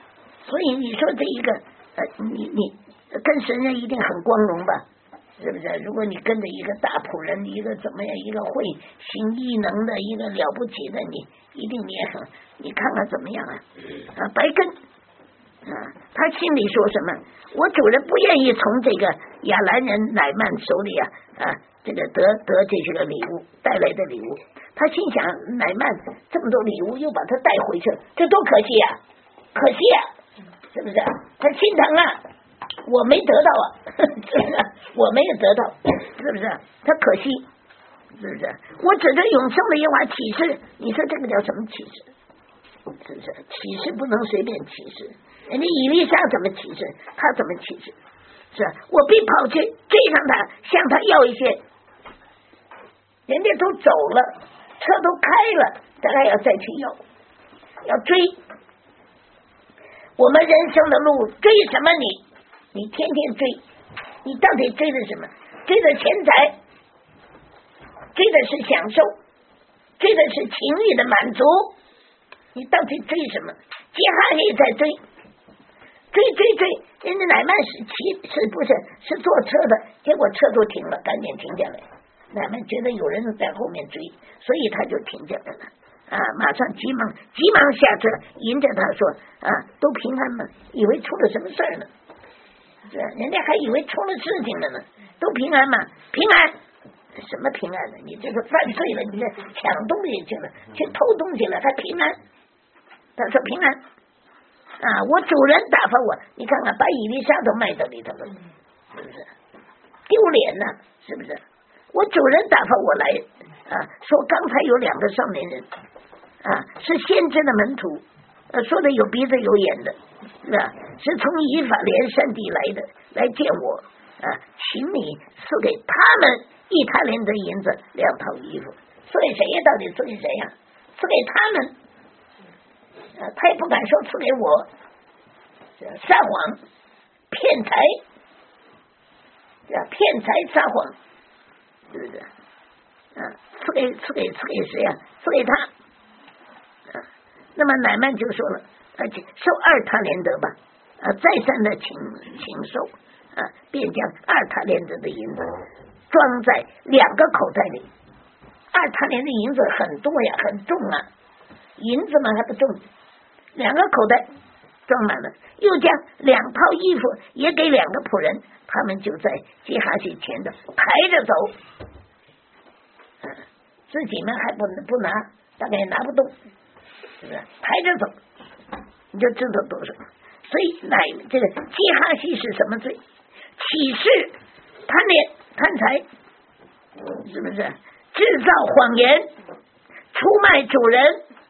所以你说这一个呃，你你跟神人一定很光荣吧？是不是？如果你跟着一个大仆人，一个怎么样，一个会行异能的，一个了不起的，你一定你也很，你看看怎么样啊？啊，白跟啊，他心里说什么？我主人不愿意从这个亚兰人乃曼手里啊啊，这个得得这些个礼物带来的礼物。他心想，乃曼这么多礼物，又把他带回去，这多可惜呀、啊！可惜呀、啊，是不是？他心疼啊。我没得到啊，是不是？我没有得到，是不是？他可惜，是不是？我指着永生的耶和华启示，你说这个叫什么启示？是不是？启示不能随便启示，人家以利沙怎么启示，他怎么启示？是我必跑去追上他，向他要一些，人家都走了，车都开了，咱还要再去要，要追。我们人生的路追什么你？你天天追，你到底追的什么？追的钱财，追的是享受，追的是情欲的满足。你到底追什么？接哈也在追，追追追，人家乃曼是骑是不是是坐车的，结果车都停了，赶紧停下来。乃曼觉得有人在后面追，所以他就停下来了。啊！马上急忙急忙下车，迎着他说：“啊，都平安吗？以为出了什么事儿呢？是人家还以为出了事情了呢。都平安吗？平安？什么平安呢？你这个犯罪了，你这抢东西去了，去偷东西了，还平安？他说平安啊！我主人打发我，你看看，把以利沙都卖到里头了，是不是丢脸呢？是不是？我主人打发我来啊，说刚才有两个少年人。”啊，是先知的门徒，呃，说的有鼻子有眼的，是吧？是从以法莲山地来的，来见我啊，请你赐给他们一他连的银子，两套衣服。赐给谁呀？到底赐给谁呀？赐给他们，啊，他也不敢说赐给我，撒谎骗财，啊，骗财撒谎，是不是？啊，赐给赐给赐给谁呀？赐给他。那么乃曼就说了，而且收二他连得吧，啊，再三的请请收啊，便将二他连得的银子装在两个口袋里。二他连的银子很多呀，很重啊，银子嘛还不重，两个口袋装满了，又将两套衣服也给两个仆人，他们就在接哈西前头抬着走，啊，自己们还不不拿，大概也拿不动。是不是抬着走，你就知道多少。所以乃这个基哈西是什么罪？起誓贪恋贪财，是不是制造谎言，出卖主人，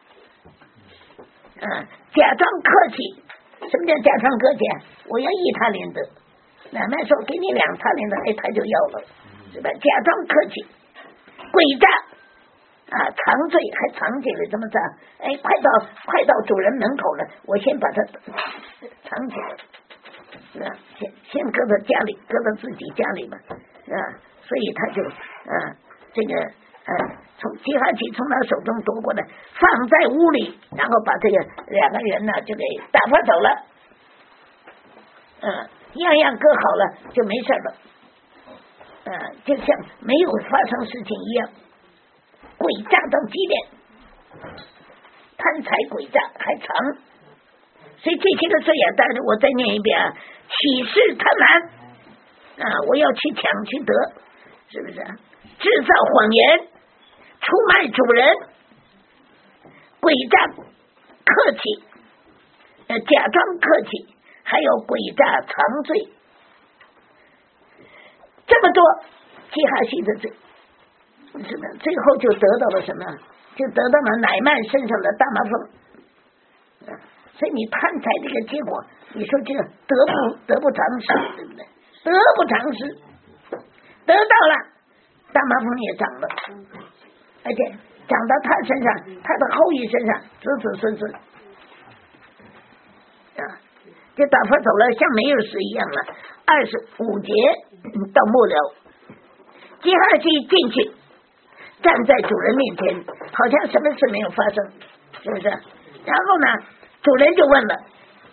啊，假装客气。什么叫假装客气？我要一他连得，乃曼说给你两他连得，哎，他就要了，是吧？假装客气，诡诈。啊，藏罪还藏起来，怎么藏？哎，快到快到主人门口了，我先把它藏起来，是吧？先先搁到家里，搁到自己家里吧，是吧？所以他就啊，这个呃，从基哈西从他手中夺过来，放在屋里，然后把这个两个人呢就给打发走了，嗯、啊，样样搁好了就没事了，嗯、啊，就像没有发生事情一样。诡诈到极点，贪财诡诈还藏，所以这些个罪啊，但是我再念一遍啊，起誓贪婪啊，我要去抢去得，是不是？制造谎言，出卖主人，诡诈客气，呃，假装客气，还有诡诈藏罪，这么多基哈西的罪。是的，最后就得到了什么？就得到了乃曼身上的大麻风。啊，所以你贪财这个结果，你说这个得不得不偿失，对不对？得不偿失，得到了，大麻风也长了，而且长到他身上，他的后裔身上，子子孙孙，啊，就打发走了，像没有事一样了。二十五节到末了，基哈西进去。站在主人面前，好像什么事没有发生，是不是？然后呢，主人就问了：“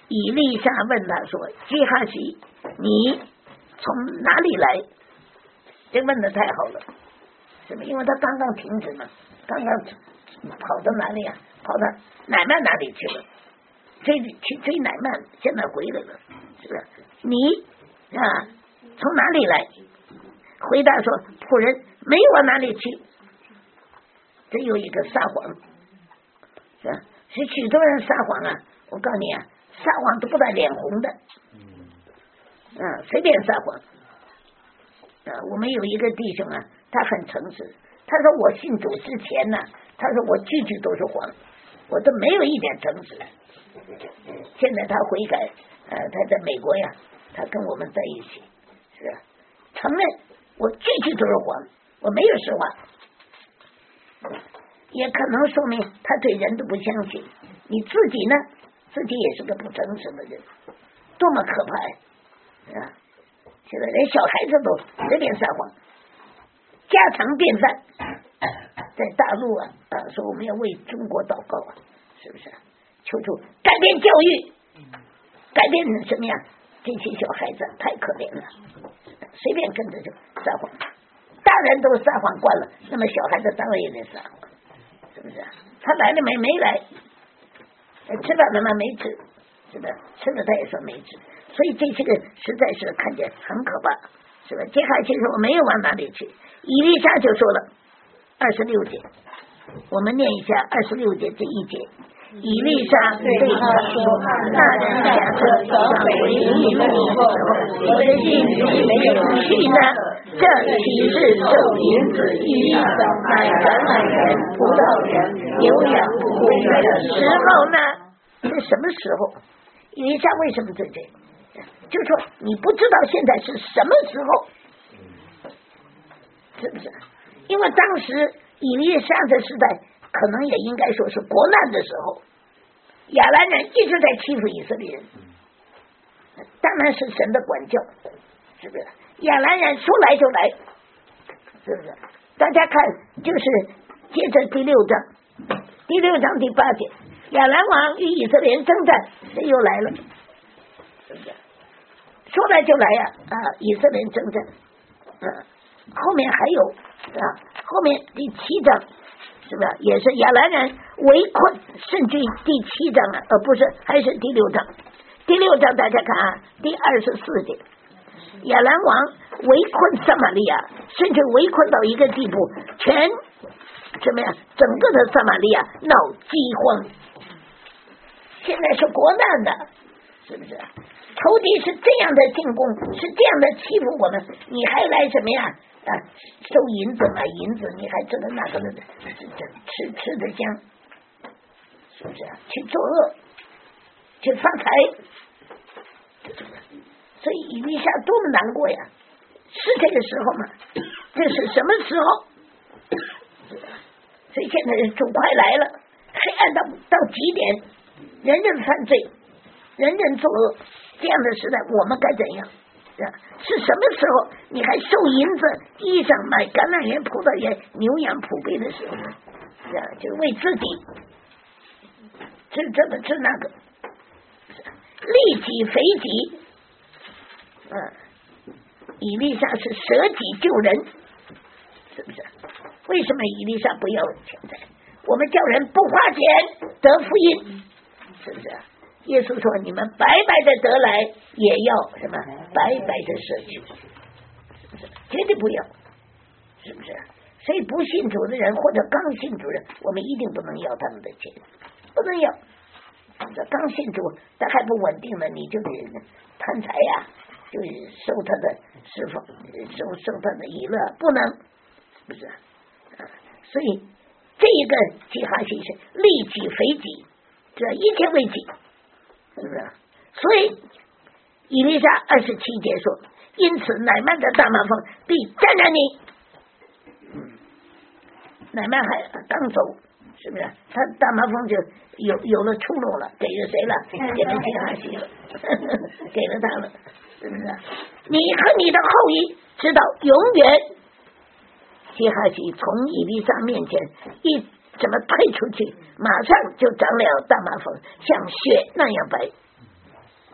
以利沙问他说：“基哈西，你从哪里来？”这问的太好了，是吧？因为他刚刚停止嘛，刚刚跑到哪里啊？跑到乃曼哪里去了？追去追乃曼，现在回来了，是吧？你啊，从哪里来？回答说：“仆人没往哪里去。”这有一个撒谎，是吧？是许多人撒谎啊！我告诉你啊，撒谎都不带脸红的，嗯，随便撒谎。啊，我们有一个弟兄啊，他很诚实，他说我信主之前呢，他说我句句都是谎，我都没有一点诚实。现在他悔改，呃，他在美国呀，他跟我们在一起，是吧？承认我句句都是谎，我没有实话，也可能说明他对人都不相信。你自己呢，自己也是个不诚实的人，多么可怕呀！是吧？现在连小孩子都随便撒谎，家常便饭。在大陆啊，啊，说我们要为中国祷告啊，是不是？求主改变教育，改变什么呀？这些小孩子太可怜了，随便跟着就撒谎，大人都撒谎惯了，那么小孩子当然也得撒谎，是不是？他来了没？没来，吃饭了吗？没吃，是吧？吃了他也说没吃。所以这些个实在是看见很可怕，是吧？接下来说我没有往哪里去，以利沙就说了二十六节，我们念一下二十六节这一节。以利沙对他说：“那人下车上回应你的时候，你的信心没有去呢？这岂是受银子衣裳买橄榄园、葡萄园、牛羊不归的时候呢？是什么时候？以利沙为什么在这里？就说你不知道现在是什么时候，是不是？因为当时以利沙的时代，可能也应该说是国难的时候，亚兰人一直在欺负以色列人，当然是神的管教，是不是？亚兰人说来就来，是不是？大家看，就是接着第六章，第六章第八节，亚兰王与以色列人征战，谁又来了？是不是？说来就来呀！啊，以色列人征战，嗯、啊，后面还有啊，后面第七章是吧？也是亚兰人围困圣军，第七章啊，呃，不是，还是第六章。第六章大家看啊，第二十四节，亚兰王围困撒玛利亚，甚至围困到一个地步，全什么呀？整个的撒玛利亚闹饥荒，现在是国难的，是不是？仇敌是这样的进攻，是这样的欺负我们，你还来什么呀？啊，收银子买银子，你还这个那个的，吃吃的香，是不是？去作恶，去发财，所以以利沙多么难过呀！是这个时候吗？这是什么时候？所以现在主快来了，黑暗到到极点，人人犯罪，人人作恶。这样的时代，我们该怎样？是什么时候你还收银子、衣裳、买橄榄园、葡萄园、牛羊普遍的时候？是啊，就为自己吃这个吃那个，利己肥己。嗯，以利沙是舍己救人，是不是？为什么以利沙不要钱财？我们叫人不花钱得福音，是不是？耶稣说：“你们白白的得来，也要什么？白白的舍去，是不是？绝对不要，是不是？所以不信主的人或者刚信主人，我们一定不能要他们的钱，不能要。这刚信主，他还不稳定呢，你就得贪财呀，就是收他的释放，收收他的娱乐，不能，是不是？啊，所以这一个计划性是利己肥己，这一切为己。”是不是？所以以利沙二十七节说：“因此乃曼的大麻风必沾染你。”嗯，乃曼还刚走，是不是？他大麻风就有有了出路了，给了谁了？给了基哈西了，给了他了，是不是？你和你的后裔直到永远。基哈西从以利沙面前一。怎么退出去？马上就长了大麻风，像雪那样白。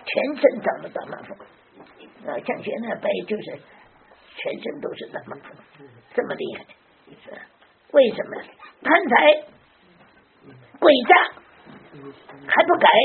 全身长了大麻风啊，像现在白就是全身都是大麻风，这么厉害，是吧？为什么贪财诡诈还不改？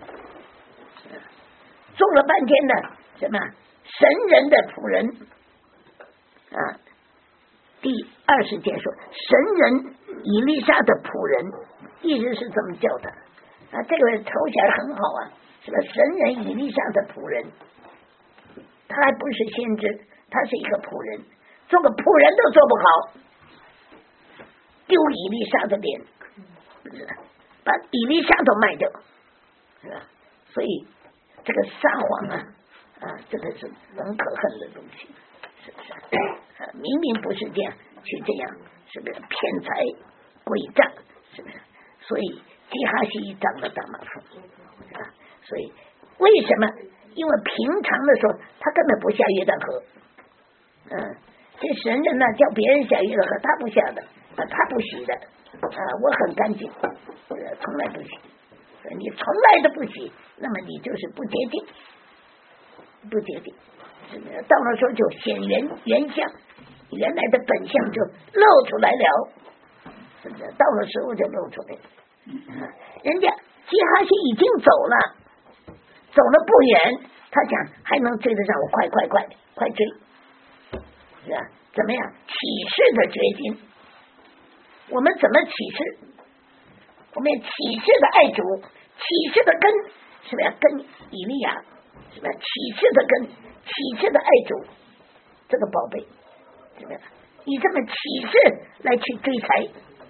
做了半天呢，什么神人的仆人啊？第二十节说神人以利沙的仆人，一直是这么叫的啊。这个头衔很好啊，是吧？神人以利沙的仆人，他还不是先知，他是一个仆人，做个仆人都做不好，丢以利沙的脸，是吧？把以利沙都卖掉，是吧？所以这个撒谎啊啊，这个是很可恨的东西，是不是？啊，明明不是这样，去这样，是不是骗财诡诈？是不是？所以基哈西长了大麻风啊，所以为什么？因为平常的时候他根本不下约旦河，嗯，这神人呢叫别人下约旦河，他不下的，啊，他不洗的啊，我很干净，呃，从来不洗。你从来都不洗，那么你就是不洁净，不洁净，是不是？到了时候就显原原相，原来的本相就露出来了，是不是？到了时候就露出来了。人家基哈西已经走了，走了不远，他想还能追得上我，快快快快追，是吧？怎么样？起誓的决心，我们怎么起誓？我们起誓的爱主，起誓的根是不是要跟以利亚？是吧？起誓的根，起誓的爱主，这个宝贝，是不是？以这么起誓来去追财，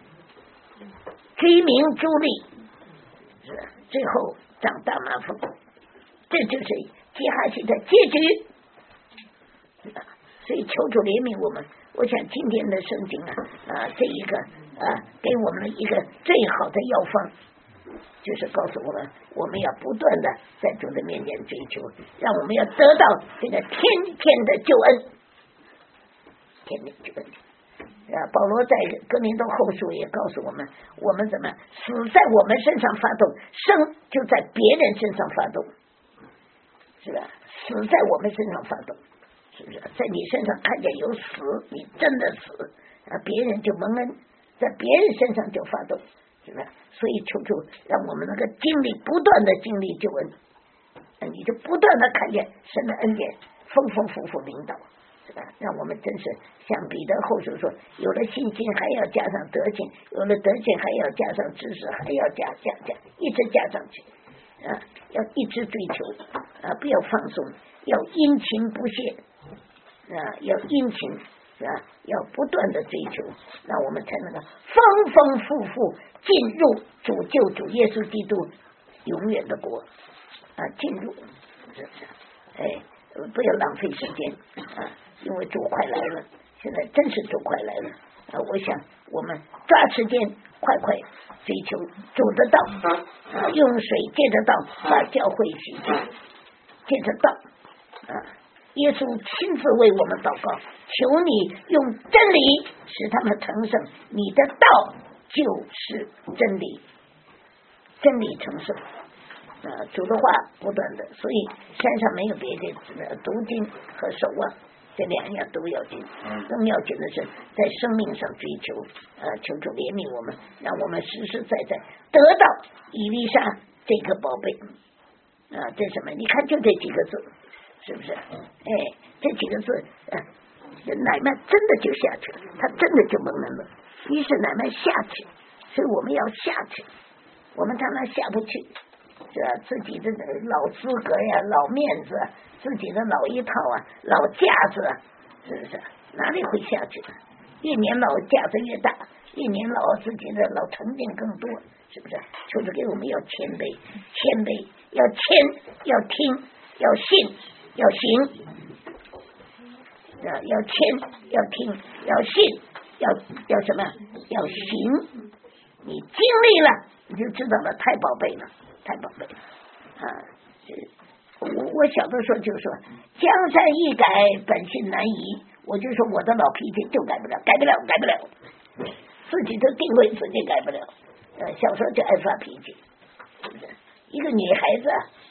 追名逐利，是吧？最后长大麻风，这就是基哈西的结局，是吧？所以求主怜悯我们。我想今天的圣经啊啊，这一个啊，给我们一个最好的药方，就是告诉我们，我们要不断的在主的面前追求，让我们要得到这个天天的救恩，天天救恩。啊，保罗在哥林多后书也告诉我们，我们怎么死在我们身上发动，生就在别人身上发动，是吧？死在我们身上发动。是不是在你身上看见有死，你真的死啊，别人就蒙恩，在别人身上就发动，是吧？所以求主让我们能够经历不断的经历救恩，你就不断的看见神的恩典丰丰富富领导，是吧？让我们真是像彼得后书说，有了信心还要加上德行，有了德行还要加上知识，还要加加加，一直加上去啊！要一直追求啊，不要放松，要殷勤不懈。啊，要殷勤，是吧？要不断的追求，那我们才能够丰丰富富进入主救主耶稣基督永远的国啊！进入，是不是？哎，不要浪费时间啊！因为主快来了，现在真是主快来了啊！我想我们抓时间，快快追求主的道啊！用水借着道把教会洗净，借着道啊！耶稣亲自为我们祷告，求你用真理使他们成圣，你的道就是真理，真理成圣啊！主的话不断的，所以山上没有别的，读经和守望这两样都要紧，更要紧的是在生命上追求啊！求主怜悯我们，让我们实实在在得到以利沙这个宝贝啊！这什么？你看就这几个字。是不是？哎，这几个字，呃，乃曼真的就下去了，他真的就蒙恩了。于是乃曼下去，所以我们要下去。我们常常下不去，是吧？自己的老资格呀、老面子，自己的老一套啊、老架子，是不是？哪里会下去？越年老架子越大，越年老自己的老成见更多，是不是？就是给我们要谦卑，谦卑，要谦，要听，要信。要行啊，要谦，要听，要信，要要什么？要行。你经历了，你就知道了，太宝贝了，太宝贝了啊！我我小的时候就说，江山易改，本性难移。我就说我的老脾气就改不了，改不了，改不了，自己都定位自己改不了。呃，小时候就爱发脾气，是不是？一个女孩子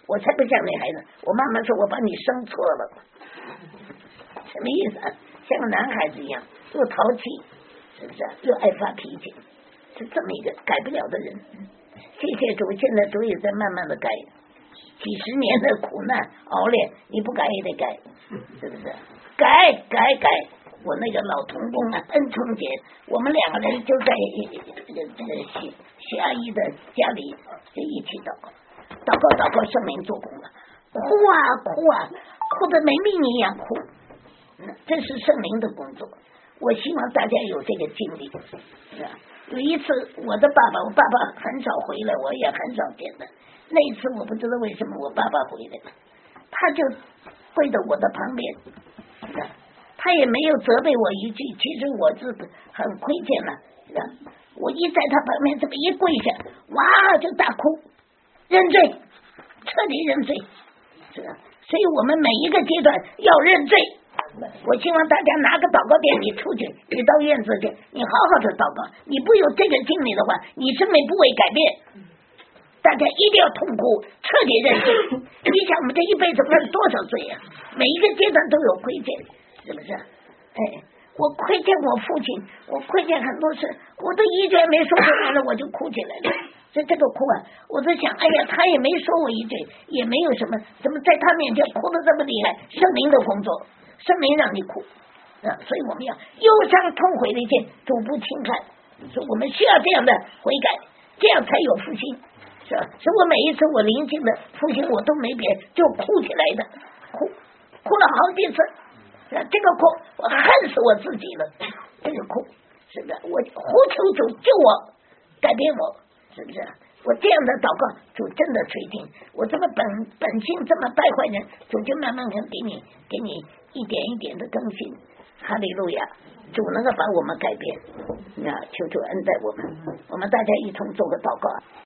我才不像你孩子。我妈妈说我把你生错了，什么意思啊？像个男孩子一样，又淘气，是不是、啊？又爱发脾气，是这么一个改不了的人。谢谢主，现在主也在慢慢的改，几十年的苦难熬炼，你不改也得改，是不是？改改改。我那个老同工啊，恩聪姐，我们两个人就在这个这个徐徐阿姨的家里就一起祷告，祷告祷告，圣灵做工了，哭啊哭啊，哭得没命一样哭，嗯，这是圣灵的工作。我希望大家有这个经历，是吧？有一次我的爸爸，我爸爸很少回来，我也很少见的。那一次我不知道为什么我爸爸回来了，他就跪到我的旁边，是吧？他也没有责备我一句，其实我是很亏欠了，是吧？我一在他旁边这么一跪下，哇就大哭，认罪，彻底认罪，是吧？所以我们每一个阶段要认罪。我希望大家拿个祷告垫，你出去，你到院子去，你好好的祷告。你不有这个经历的话，你生命不会改变。大家一定要痛苦，彻底认罪。你想我们这一辈子犯多少罪啊？每一个阶段都有亏欠。是不是？哎，我亏欠我父亲，我亏欠很多事，我都一句也没说出来了，我就哭起来了。所以这个哭啊，我在想，哎呀，他也没说我一句，也没有什么，怎么在他面前哭得这么厉害？圣灵的工作，圣灵让你哭啊！所以我们要忧伤痛悔的一件，主不轻看，所以我们需要这样的悔改，这样才有复兴，是吧？所以我每一次我灵性的复兴，我都没别就哭起来的，哭哭了好几次。这个哭，我恨死我自己了。这个哭，是不是？我呼求主救我，改变我，是不是？我这样的祷告，主真的垂听。我这么本本性这么败坏人，主就慢慢的给你，给你一点一点的更新。哈利路亚！主能够把我们改变，那求主恩待我们。我们大家一同做个祷告。